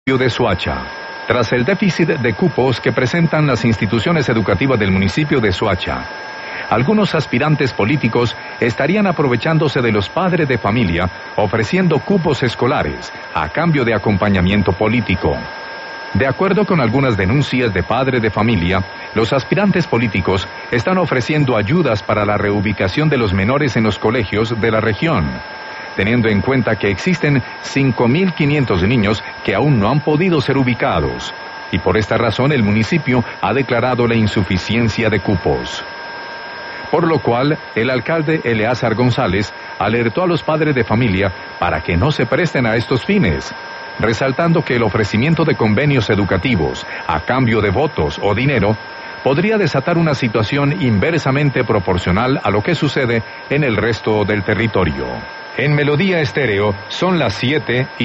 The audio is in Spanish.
de Soacha. Tras el déficit de cupos que presentan las instituciones educativas del municipio de Soacha, algunos aspirantes políticos estarían aprovechándose de los padres de familia, ofreciendo cupos escolares a cambio de acompañamiento político. De acuerdo con algunas denuncias de padres de familia, los aspirantes políticos están ofreciendo ayudas para la reubicación de los menores en los colegios de la región, teniendo en cuenta que existen 5.500 niños que aún no han podido ser ubicados, y por esta razón el municipio ha declarado la insuficiencia de cupos. Por lo cual, el alcalde Eleazar González alertó a los padres de familia para que no se presten a estos fines, resaltando que el ofrecimiento de convenios educativos a cambio de votos o dinero podría desatar una situación inversamente proporcional a lo que sucede en el resto del territorio. En Melodía Estéreo son las 7:00